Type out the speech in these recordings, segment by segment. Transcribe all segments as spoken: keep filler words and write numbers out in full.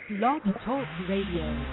Blog Talk Radio.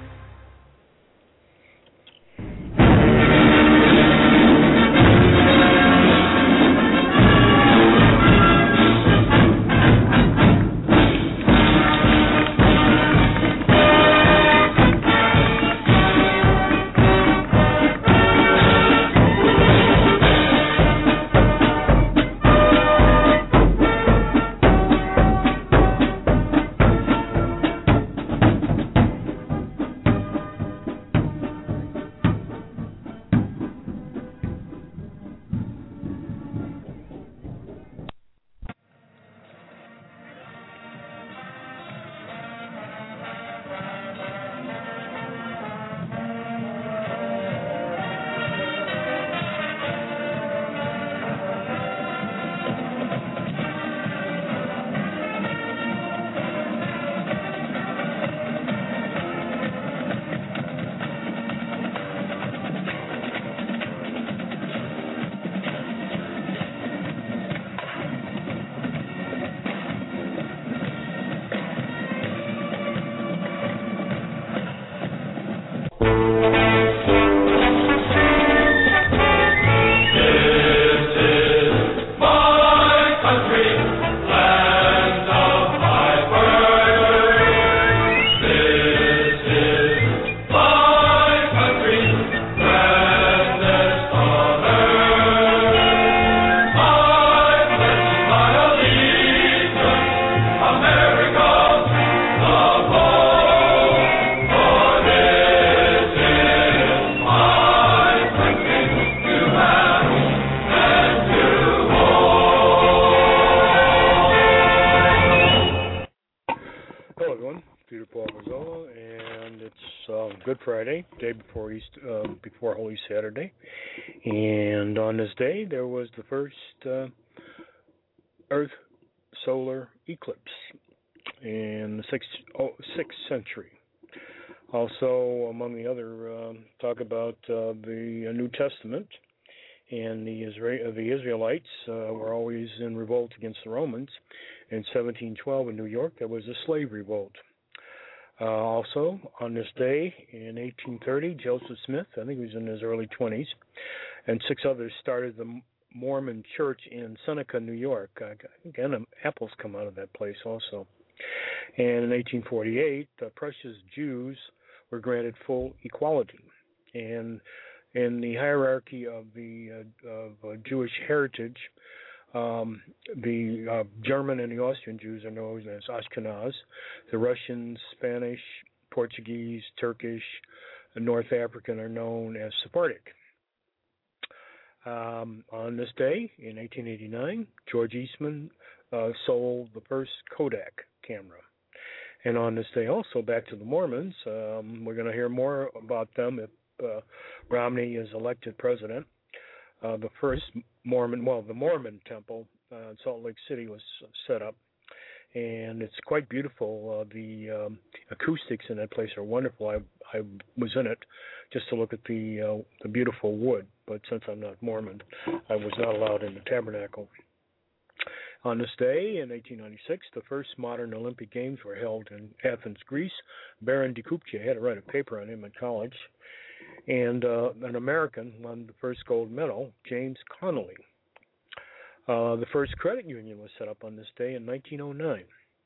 Before Holy Saturday, and on this day there was the first uh, Earth solar eclipse in the sixth, oh, sixth century. Also, among the other, um, talk about uh, the New Testament, and the, Isra- the Israelites uh, were always in revolt against the Romans. In seventeen twelve in New York, there was a slave revolt. Uh, also, on this day in eighteen thirty, Joseph Smith, I think he was in his early twenties, and six others started the Mormon Church in Seneca, New York. Uh, again, um, apples come out of that place also. And in eighteen forty-eight, the Prussia's Jews were granted full equality. And in the hierarchy of the uh, of uh, Jewish heritage, Um, the uh, German and the Austrian Jews are known as Ashkenaz. The Russian, Spanish, Portuguese, Turkish, and North African are known as Sephardic. Um, on this day, in eighteen eighty-nine, George Eastman uh, sold the first Kodak camera. And on this day also, back to the Mormons, um, we're going to hear more about them if uh, Romney is elected president. Uh, the first Mormon, well, the Mormon temple uh, in Salt Lake City was set up, and it's quite beautiful. Uh, the um, acoustics in that place are wonderful. I I was in it just to look at the uh, the beautiful wood, but since I'm not Mormon, I was not allowed in the tabernacle. On this day in eighteen ninety-six, the first modern Olympic Games were held in Athens, Greece. Baron de Kuipje, I had to write a paper on him in college. And uh, an American won the first gold medal, James Connolly. Uh, the first credit union was set up on this day in nineteen oh nine.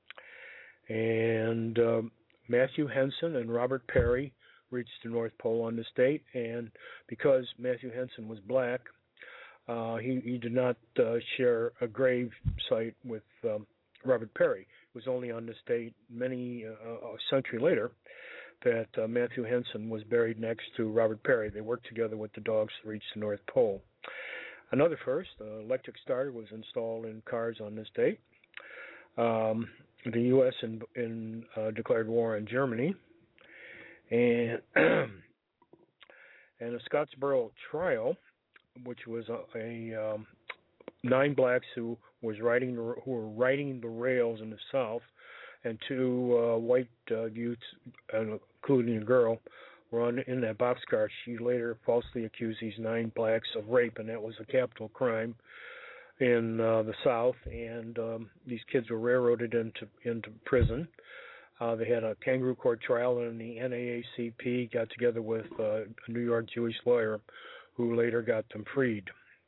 And uh, Matthew Henson and Robert Peary reached the North Pole on this date. And because Matthew Henson was black, uh, he, he did not uh, share a grave site with um, Robert Peary. It was only on this date, many uh, a century later, that uh, Matthew Henson was buried next to Robert Peary. They worked together with the dogs to reach the North Pole. Another first, uh, electric starter was installed in cars on this date. Um, the U S in, in, uh, declared war on Germany. And, and a Scottsboro trial, which was a, a um, nine blacks who was riding the, who were riding the rails in the South, and two uh, white uh, youths, uh, including a girl, were on, in that boxcar. She later falsely accused these nine blacks of rape, and that was a capital crime in uh, the South. And um, these kids were railroaded into into prison. Uh, they had a kangaroo court trial, and the N double A C P got together with uh, a New York Jewish lawyer who later got them freed.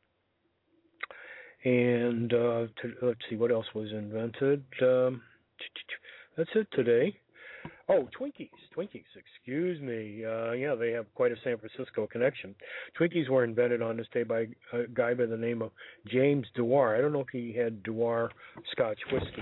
And uh, to, let's see, what else was invented? Um, that's it today. Oh, Twinkies. Twinkies, excuse me. Uh, yeah, they have quite a San Francisco connection. Twinkies were invented on this day by a guy by the name of James Dewar. I don't know if he had Dewar Scotch whiskey.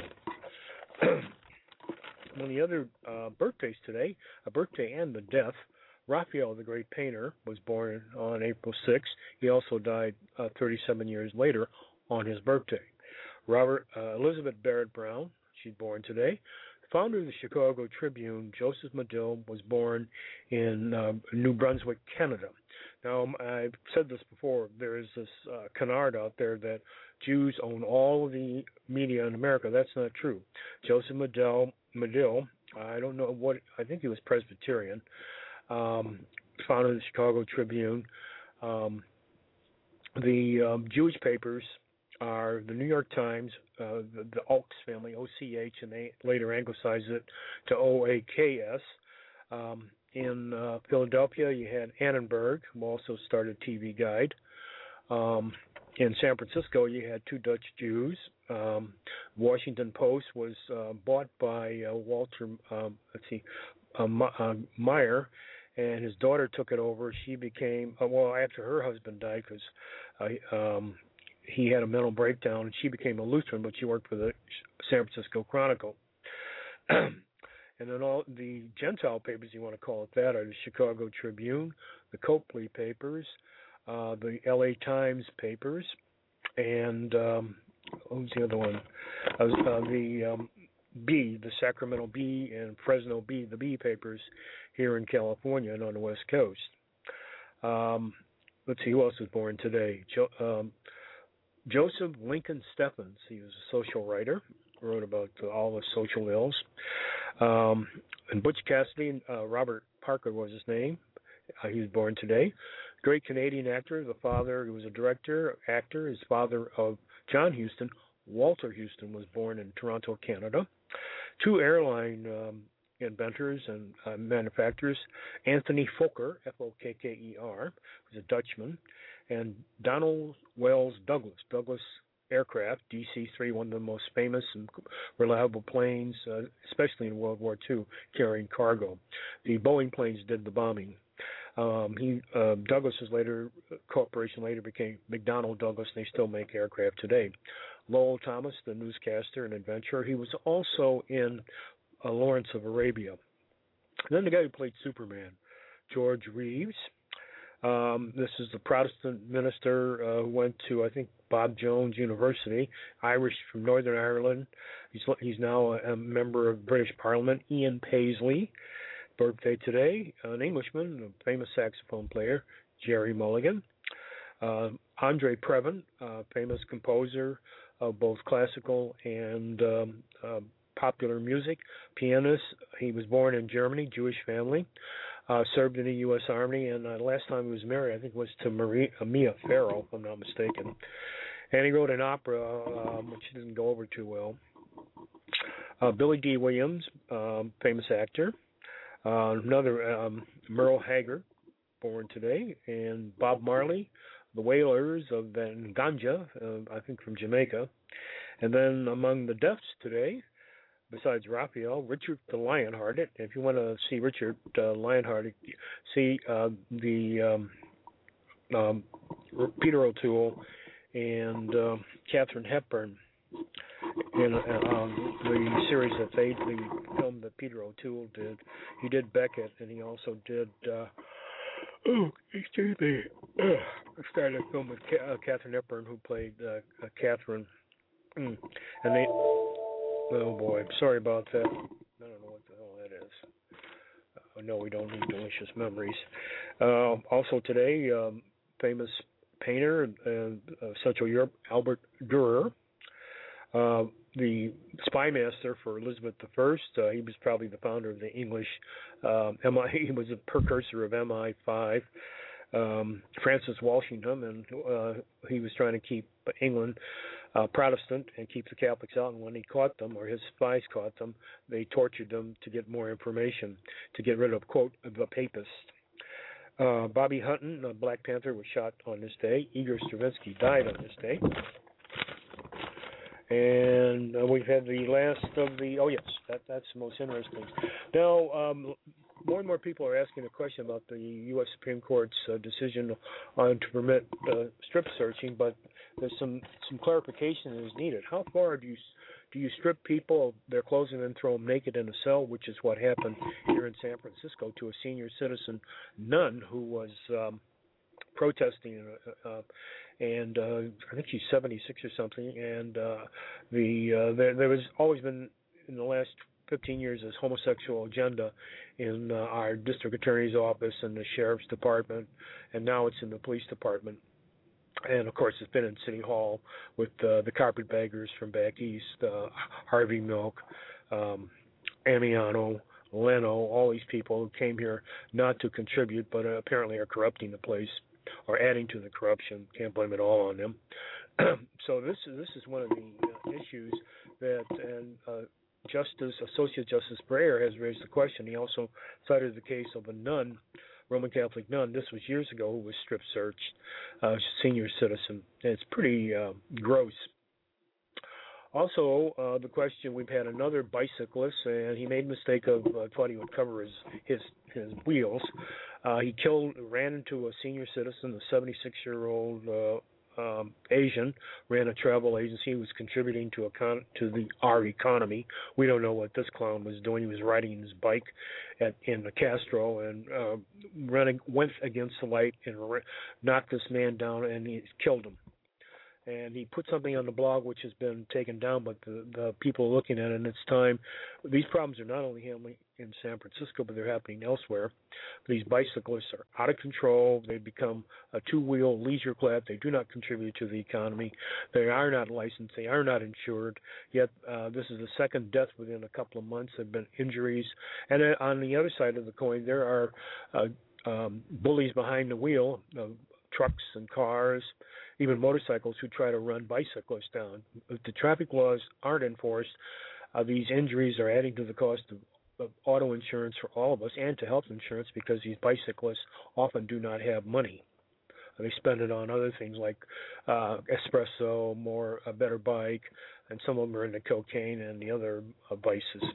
One of the other uh, birthdays today, a birthday and a death, Raphael, the great painter, was born on April sixth. He also died uh, thirty-seven years later on his birthday. Robert uh, Elizabeth Barrett Brown, she's born today. Founder of the Chicago Tribune, Joseph Medill, was born in uh, New Brunswick, Canada. Now, I've said this before, there is this uh, canard out there that Jews own all of the media in America. That's not true. Joseph Medill, Medill I don't know what, I think he was Presbyterian, um, founder of the Chicago Tribune. Um, the um, Jewish papers are the New York Times, uh, the, the Oaks family, O C H, and they later anglicized it to O A K S. Um, in uh, Philadelphia, you had Annenberg, who also started T V Guide. Um, in San Francisco, you had two Dutch Jews. Um, Washington Post was uh, bought by uh, Walter, um, let's see, uh, uh, Meyer, and his daughter took it over. She became, uh, well, after her husband died, because uh, um, he had a mental breakdown, and she became a Lutheran, but she worked for the San Francisco Chronicle. And then all the Gentile papers, you want to call it that, are the Chicago Tribune, the Copley papers, uh, the L A Times papers, and um, who's the other one? Uh, uh, the um, Bee, the Sacramento Bee, and Fresno Bee, the Bee papers here in California and on the West Coast. Um, let's see, who else was born today? Jo- um, Joseph Lincoln Steffens, he was a social writer, wrote about uh, all the social ills. Um, and Butch Cassidy, uh, Robert Parker was his name. Uh, he was born today. Great Canadian actor, the father, he was a director, actor, his father of John Huston, Walter Huston, was born in Toronto, Canada. Two airline um, inventors and uh, manufacturers, Anthony Fokker, F O K K E R, was a Dutchman, and Donald Wells Douglas, Douglas Aircraft, D C three, one of the most famous and reliable planes, uh, especially in World War Two, carrying cargo. The Boeing planes did the bombing. Um, he uh, Douglas's later corporation later became McDonnell Douglas, and they still make aircraft today. Lowell Thomas, the newscaster and adventurer, he was also in uh, Lawrence of Arabia. And then the guy who played Superman, George Reeves. Um, this is the Protestant minister uh, who went to, I think, Bob Jones University, Irish from Northern Ireland. He's he's now a, a member of British Parliament. Ian Paisley, birthday today, an Englishman, a famous saxophone player, Jerry Mulligan. Uh, Andre Previn, uh, famous composer of both classical and um, uh, popular music, pianist. He was born in Germany, Jewish family. Uh, served in the U S Army, and uh, last time he was married, I think, was to Marie, uh, Mia Farrow, if I'm not mistaken. And he wrote an opera, um, which didn't go over too well. Uh, Billy D. Williams, um, famous actor. Uh, another, um, Merle Haggard, born today. And Bob Marley, the Wailers of Nganja, uh, I think from Jamaica. And then among the deaths today, besides Raphael, Richard the Lionhearted. If you want to see Richard uh, Lionhearted, see uh, the um, um, Peter O'Toole and uh, Katharine Hepburn in uh, um, the series that they, the film that Peter O'Toole did. He did Beckett, and he also did. Uh, oh, excuse me. Uh, I started a film with Ka- uh, Katharine Hepburn, who played uh, uh, Catherine, mm. and they. Oh boy, sorry about that. I don't know what the hell that is. Uh, no, we don't need delicious memories. Uh, also today, um, famous painter in uh, Central Europe, Albert Dürer. Uh, the spy master for Elizabeth the First. Uh, he was probably the founder of the English um, M I. He was a precursor of M I five. Um, Francis Walsingham, and uh, he was trying to keep England uh, Protestant and keep the Catholics out. And when he caught them, or his spies caught them, they tortured them to get more information, to get rid of, quote, the papists. Uh, Bobby Hutton, uh, Black Panther, was shot on this day. Igor Stravinsky died on this day. And uh, we've had the last of the, oh yes, that, that's the most interesting. Now, um, more and more people are asking a question about the U S Supreme Court's uh, decision on to permit uh, strip searching, but there's some, some clarification that is needed. How far do you do you strip people of their clothes and then throw them naked in a cell, which is what happened here in San Francisco to a senior citizen nun who was um, protesting, uh, uh, and uh, I think she's seventy-six or something. And uh, the uh, there, there has always been in the last fifteen years this homosexual agenda in uh, our district attorney's office and the sheriff's department, and now it's in the police department. And of course, it's been in City Hall with uh, the carpetbaggers from back east, uh, Harvey Milk, um, Amiano, Leno, all these people who came here not to contribute, but uh, apparently are corrupting the place or adding to the corruption. Can't blame it all on them. So this is this is one of the uh, issues that and uh, Justice Associate Justice Breyer has raised the question. He also cited the case of a nun, Roman Catholic nun. This was years ago, who was strip searched, uh, senior citizen. And it's pretty uh, gross. Also, uh, the question, we've had another bicyclist, and he made a mistake of uh, thought he would cover his his, his wheels. Uh, he killed, ran into a senior citizen, a seventy-six-year-old uh, um, Asian, ran a travel agency, who was contributing to a con- to the our economy. We don't know what this clown was doing. He was riding his bike at in the Castro and uh, running went against the light and ra- knocked this man down, and he killed him. And he put something on the blog which has been taken down, but the, the people are looking at it, and it's time. These problems are not only happening in San Francisco, but they're happening elsewhere. These bicyclists are out of control. They become a two-wheel leisure class. They do not contribute to the economy. They are not licensed. They are not insured. Yet uh, this is the second death within a couple of months. There have been injuries. And uh, on the other side of the coin, there are uh, um, bullies behind the wheel, uh, trucks and cars, even motorcycles, who try to run bicyclists down. If the traffic laws aren't enforced, uh, these injuries are adding to the cost of, of auto insurance for all of us, and to health insurance, because these bicyclists often do not have money. They spend it on other things like uh, espresso, more a better bike, and some of them are into cocaine and the other uh, vices.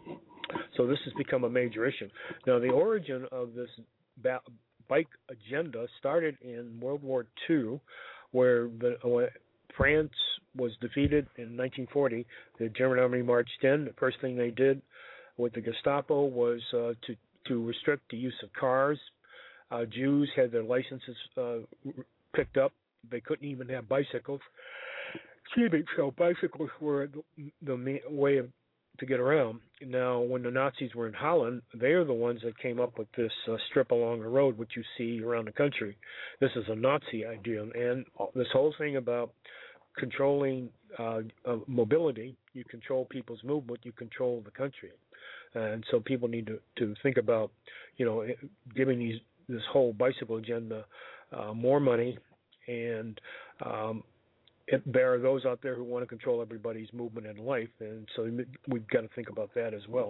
So this has become a major issue. Now, the origin of this ba- bike agenda started in World War Two, where the, when France was defeated in nineteen forty. The German army marched in. The first thing they did with the Gestapo was uh, to to restrict the use of cars. Uh, Jews had their licenses uh, picked up. They couldn't even have bicycles. Excuse me. So bicycles were the, the way of to get around. Now, when the Nazis were in Holland, they are the ones that came up with this uh, strip along the road, which you see around the country. This is a Nazi idea, and this whole thing about controlling uh, uh, mobility, you control people's movement, you control the country. And so people need to, to think about, you know, giving these this whole bicycle agenda uh, more money, and um, It, there are those out there who want to control everybody's movement in life, and so we've got to think about that as well.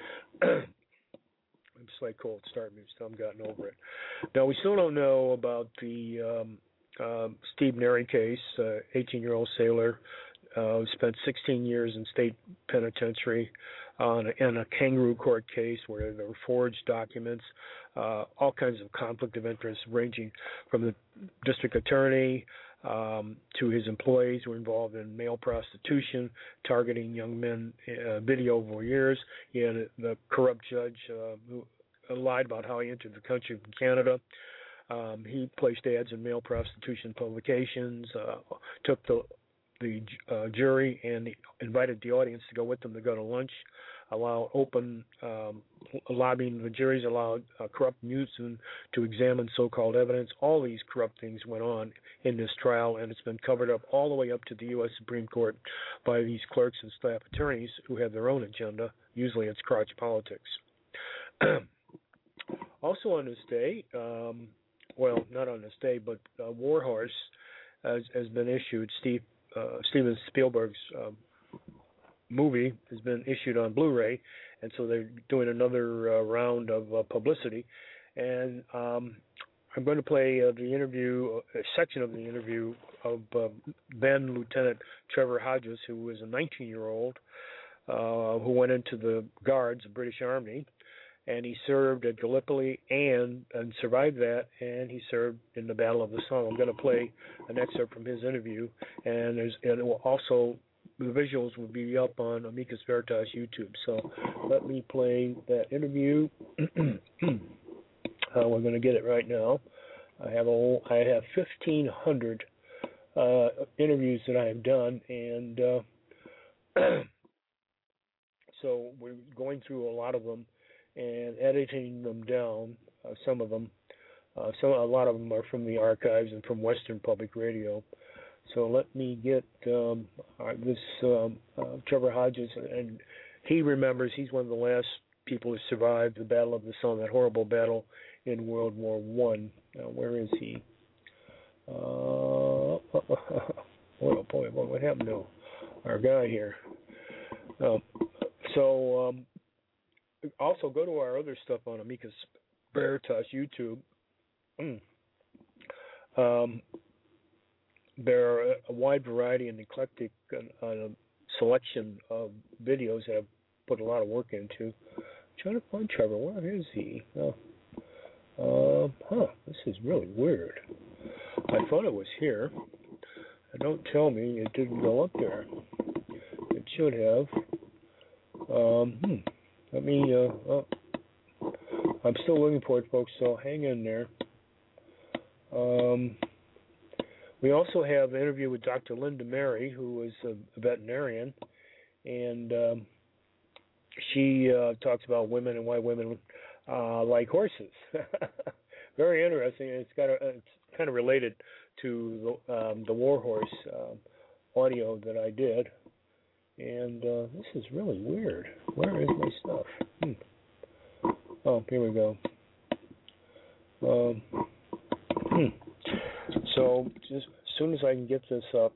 It's like cold start, we've still haven't gotten over it. Now, we still don't know about the um, uh, Steve Neri case, uh, eighteen-year-old sailor uh, who spent sixteen years in state penitentiary on a, in a kangaroo court case where there were forged documents, uh, all kinds of conflict of interest ranging from the district attorney Um, to his employees who were involved in male prostitution, targeting young men, uh, video voyeurs. He had a, the corrupt judge uh, who lied about how he entered the country from Canada. Um, he placed ads in male prostitution publications, uh, took the the uh, jury and the, invited the audience to go with them to go to lunch, allow open um, lobbying the juries, allowed uh, corrupt Newsom to examine so-called evidence. All these corrupt things went on in this trial, and it's been covered up all the way up to the U S Supreme Court by these clerks and staff attorneys who have their own agenda. Usually it's crotch politics. Also on this day, um, well, not on this day, but uh, Warhorse has, has been issued. Steve uh, Steven Spielberg's uh, movie has been issued on Blu-ray, and so they're doing another uh, round of uh, publicity. And um, I'm going to play uh, the interview, a section of the interview of uh, then Lieutenant Trevor Hodges, who was a nineteen-year-old uh, who went into the Guards, the British Army, and he served at Gallipoli and, and survived that, and he served in the Battle of the Somme. I'm going to play an excerpt from his interview, and there's and it will also the visuals will be up on Amicus Veritas YouTube. So let me play that interview. uh, we're going to get it right now. I have a, I have fifteen hundred uh, interviews that I have done, and uh, so we're going through a lot of them and editing them down. Uh, some of them, uh, so a lot of them are from the archives and from Western Public Radio. So let me get um, uh, this um, uh, Trevor Hodges, and he remembers he's one of the last people who survived the Battle of the Somme, that horrible battle in World War One. Uh, where is he? Uh, oh boy, boy, what happened to our guy here? Uh, so um, also go to our other stuff on Amicus Veritas YouTube. Mm. Um, There are a wide variety and eclectic uh, uh, selection of videos that I've put a lot of work into. I'm trying to find Trevor. Where is he? Oh. Um, huh, this is really weird. I thought it was here. Don't tell me it didn't go up there. It should have. Um, hmm. Let me, uh, oh. I'm still looking for it, folks, so hang in there. Um... We also have an interview with Doctor Linda Mary, who is a veterinarian, and um, she uh, talks about women and why women uh, like horses. Very interesting. It's got a, it's kind of related to the, um, the War Horse uh, audio that I did, and uh, this is really weird. Where is my stuff? Hmm. Oh, here we go. Um, hmm. So just as soon as I can get this up,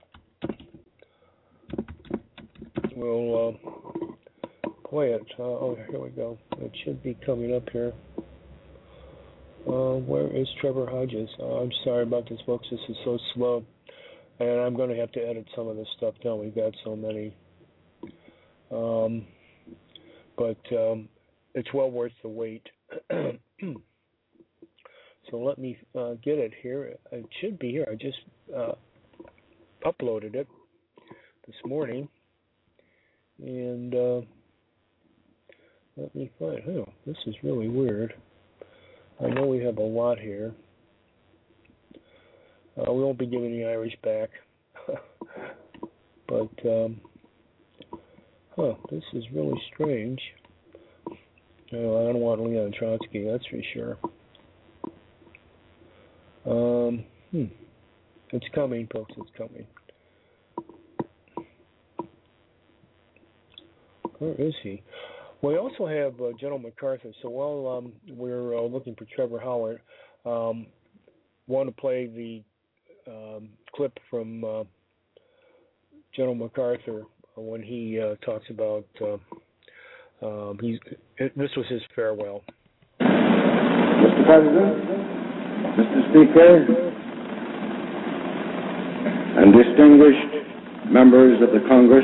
we'll uh, play it. Uh, oh, here we go. It should be coming up here. Uh, where is Trevor Hodges? Uh, I'm sorry about this, folks. This is so slow, and I'm going to have to edit some of this stuff down. We've got so many. Um, but um, it's well worth the wait. So let me uh, get it here. It should be here. I just uh, uploaded it this morning. And uh, let me find, oh, this is really weird. I know we have a lot here. Uh, we won't be giving the Irish back. But, um, huh, this is really strange. No, I don't want Leon Trotsky, that's for sure. Um, hmm. It's coming, folks, it's coming. Where is he? We also have uh, General MacArthur. So while um, we're uh, looking for Trevor Howard, um, want to play the um, clip from uh, General MacArthur when he uh, talks about, uh, um, he's, it, this was his farewell. Mister President, Mister Speaker, and distinguished members of the Congress,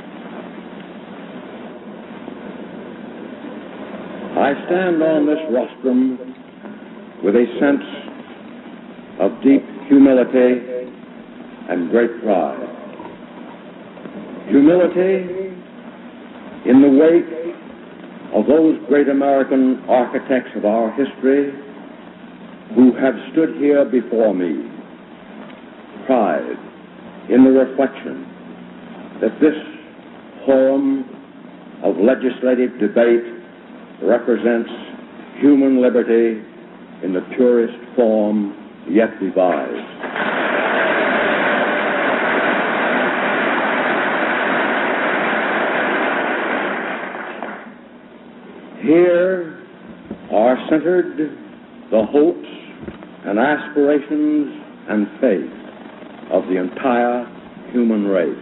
I stand on this rostrum with a sense of deep humility and great pride. Humility in the wake of those great American architects of our history who have stood here before me. Pride in the reflection that this forum of legislative debate represents human liberty in the purest form yet devised. Here are centered the hopes and aspirations and faith of the entire human race.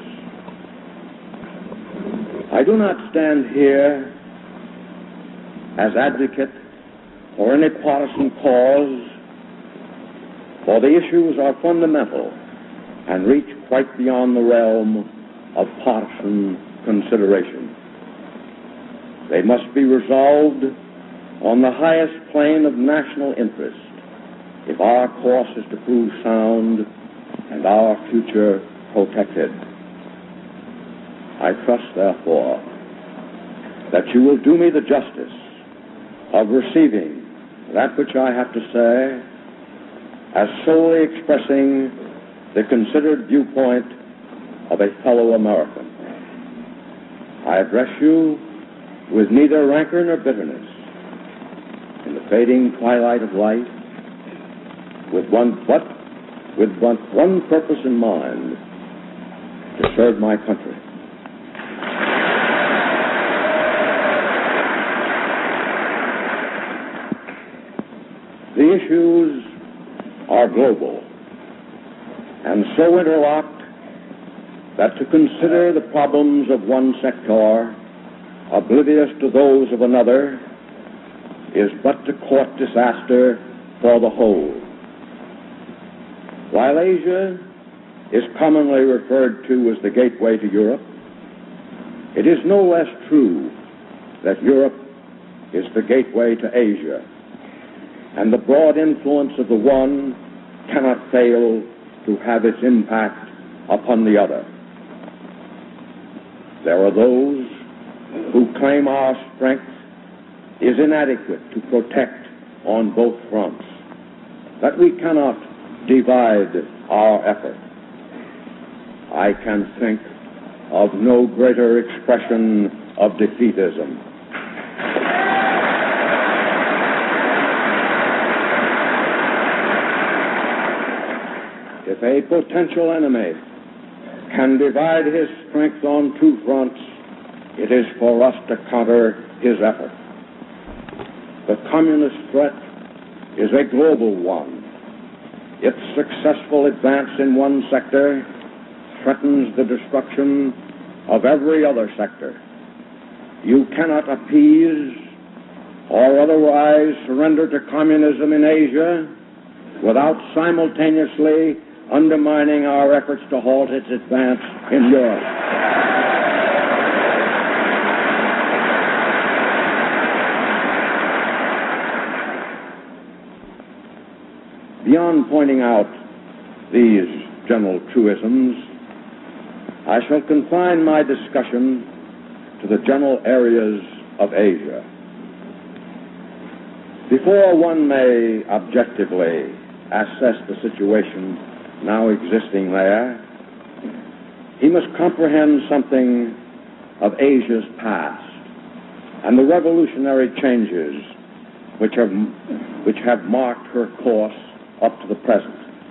I do not stand here as advocate for any partisan cause, for the issues are fundamental and reach quite beyond the realm of partisan consideration. They must be resolved on the highest plane of national interest if our course is to prove sound and our future protected. I trust, therefore, that you will do me the justice of receiving that which I have to say as solely expressing the considered viewpoint of a fellow American. I address you with neither rancor nor bitterness. In the fading twilight of life, with one but with but one purpose in mind: to serve my country. The issues are global and so interlocked that to consider the problems of one sector oblivious to those of another is but to court disaster for the whole. While Asia is commonly referred to as the gateway to Europe, it is no less true that Europe is the gateway to Asia, and the broad influence of the one cannot fail to have its impact upon the other. There are those who claim our strength is inadequate to protect on both fronts, that we cannot divide our effort. I can think of no greater expression of defeatism. If a potential enemy can divide his strength on two fronts, it is for us to counter his effort. The communist threat is a global one. Its successful advance in one sector threatens the destruction of every other sector. You cannot appease or otherwise surrender to communism in Asia without simultaneously undermining our efforts to halt its advance in Europe. Beyond pointing out these general truisms, I shall confine my discussion to the general areas of Asia. Before one may objectively assess the situation now existing there, he must comprehend something of Asia's past and the revolutionary changes which have, which have marked her course up to the present.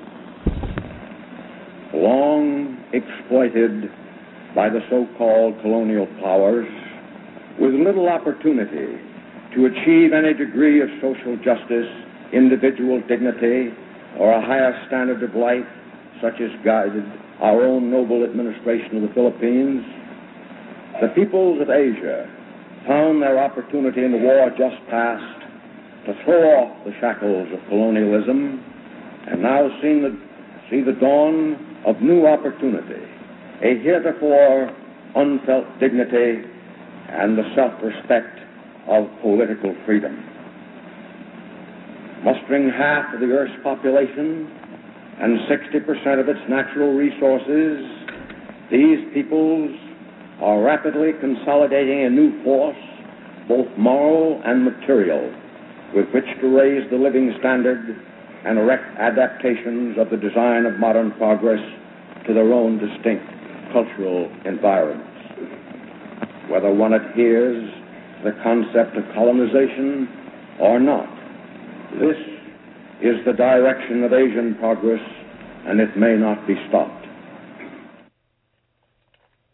Long exploited by the so-called colonial powers, with little opportunity to achieve any degree of social justice, individual dignity, or a higher standard of life, such as guided our own noble administration of the Philippines, the peoples of Asia found their opportunity in the war just past to throw off the shackles of colonialism and now seen the, see the dawn of new opportunity, a heretofore unfelt dignity, and the self-respect of political freedom. Mustering half of the Earth's population and sixty percent of its natural resources, these peoples are rapidly consolidating a new force, both moral and material, with which to raise the living standard and erect adaptations of the design of modern progress to their own distinct cultural environments. Whether one adheres to the concept of colonization or not, this is the direction of Asian progress, and it may not be stopped.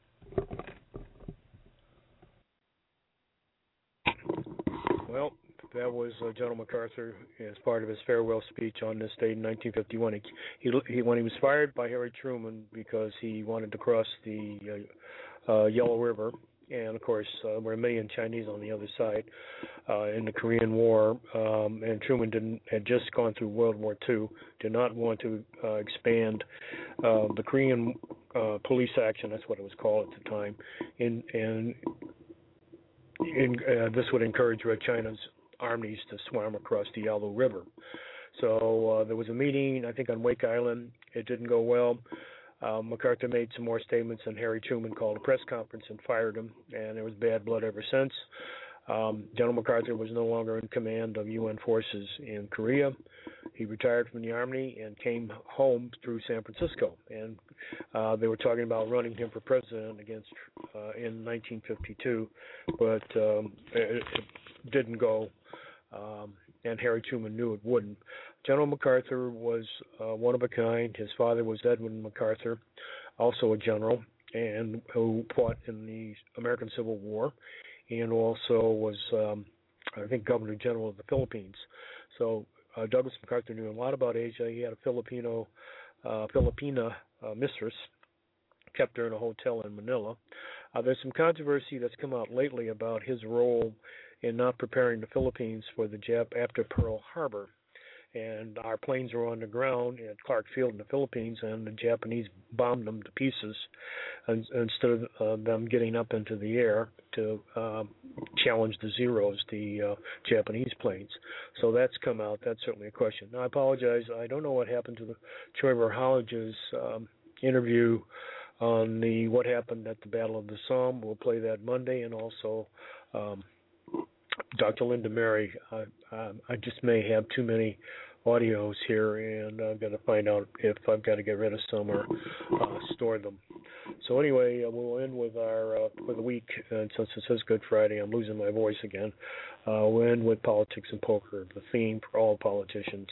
Well, that was uh, General MacArthur as part of his farewell speech on this date in nineteen fifty-one. He, he, he when he was fired by Harry Truman because he wanted to cross the uh, uh, Yellow River, and of course uh, there were a million Chinese on the other side uh, in the Korean War, um, and Truman didn't had just gone through World War Two, did not want to uh, expand uh, the Korean uh, police action, that's what it was called at the time, in and. In, uh, this would encourage Red China's armies to swim across the Yellow River. So uh, there was a meeting, I think, on Wake Island. It didn't go well. Uh, MacArthur made some more statements, and Harry Truman called a press conference and fired him, and there was bad blood ever since. Um, General MacArthur was no longer in command of U N forces in Korea. He retired from the Army and came home through San Francisco, and uh, they were talking about running him for president against uh, in nineteen fifty-two, but um, it, it didn't go, um, and Harry Truman knew it wouldn't. General MacArthur was uh, one of a kind. His father was Edwin MacArthur, also a general, and who fought in the American Civil War, and also was, um, I think, Governor General of the Philippines. So uh, Douglas MacArthur knew a lot about Asia. He had a Filipino, uh, Filipina uh, mistress, kept her in a hotel in Manila. Uh, there's some controversy that's come out lately about his role in not preparing the Philippines for the Jap after Pearl Harbor. And our planes were on the ground at Clark Field in the Philippines, and the Japanese bombed them to pieces and, instead of uh, them getting up into the air to uh, challenge the Zeros, the uh, Japanese planes. So that's come out. That's certainly a question. Now, I apologize. I don't know what happened to the Trevor Hollige's um, interview on the what happened at the Battle of the Somme. We'll play that Monday, and also um, Doctor Linda Mary. I, um, I just may have too many audios here, and I've got to find out if I've got to get rid of some or uh, store them. So anyway, uh, we'll end with our uh, for the week, and since it says Good Friday, I'm losing my voice again. Uh, we'll end with politics and poker, the theme for all politicians.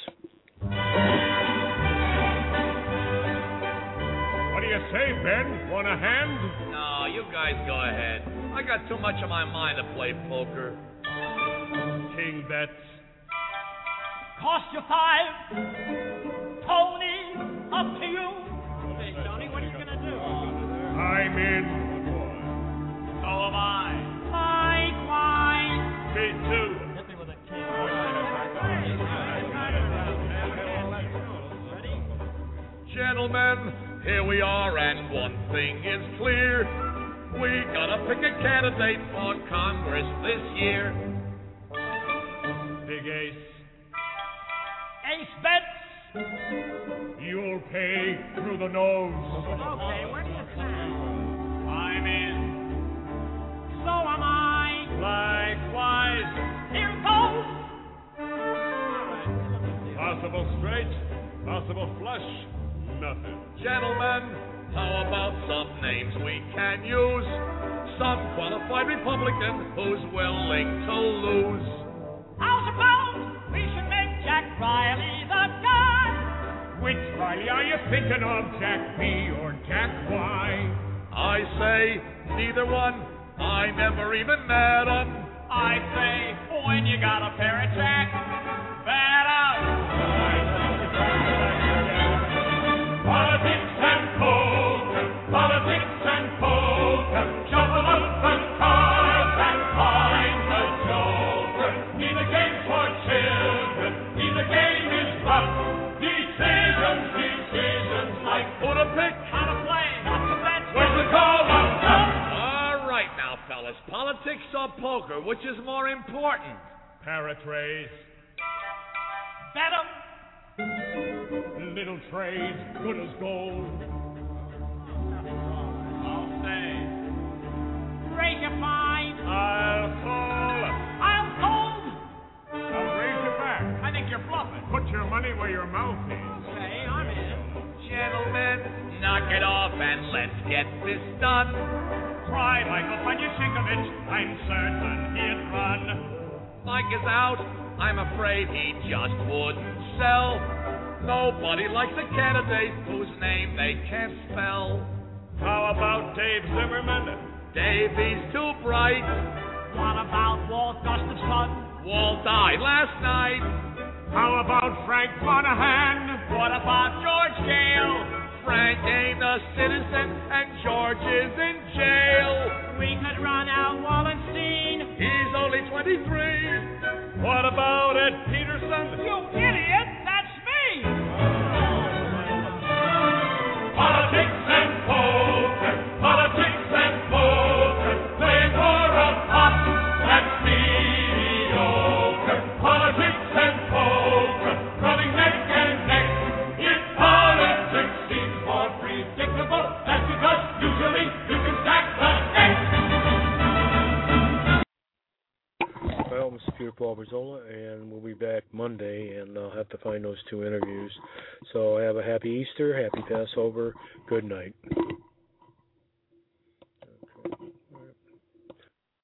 What do you say, Ben? Want a hand? No, you guys go ahead. I got too much on my mind to play poker. King bets. Cost you five. Tony, up to you. Hey, Tony, what are you going to do? I'm in. So am I. Likewise. Me too. Hit me with a king. Ready? Gentlemen, here we are, and one thing is clear. We gotta pick a candidate for Congress this year. Big Ace. Ace bets. You'll pay through the nose. Okay, where do you stand? I'm in. So am I. Likewise. Here goes. Possible straight, possible flush, nothing. Gentlemen, how about some names we can use? Some qualified Republican who's willing to lose. How's about we should make Jack Riley the guy? Which Riley are you thinking of, Jack B or Jack Y? I say neither one. I never even met 'em. I say when you got a pair of Jack, bet up. Politics and poker, politics and poker, shuffle up the cards and find the joker. Neither game's for children, neither game is rough. Decisions, decisions like Who to pick? How to play, not to bet. where's the call on top? All right now, fellas. Politics or poker, which is more important? Paratrays, Bet 'em. little trade, good as gold. I'll say. Raise your fine. I'll call. I'll hold. I'll raise you back. I think you're bluffing. Put your money where your mouth is. Okay, I'm in. Gentlemen, knock it off and let's get this done. Try Michael Panyashinkovich. I'm certain he'd run. Mike is out. I'm afraid he just wouldn't sell. Nobody likes a candidate whose name they can't spell. How about Dave Zimmerman? Davey's too bright. What about Walt Gustafson? son. Walt died last night. How about Frank Monahan? What about George Gale? Frank ain't a citizen and George is in jail. We could run out Wallenstein. He's only twenty-three. What about Ed Peterson? You idiot, that's me! Politics and poker, politics and poker, playing for a pot that's mediocre. Politics and poker, rubbing neck and neck. If politics seems more predictable, that's because usually you can stack the deck. Well, Mister Peter Paul Brazola, and we'll be back Monday, and I'll have to find those two interviews. So have a happy Easter, happy Passover, good night.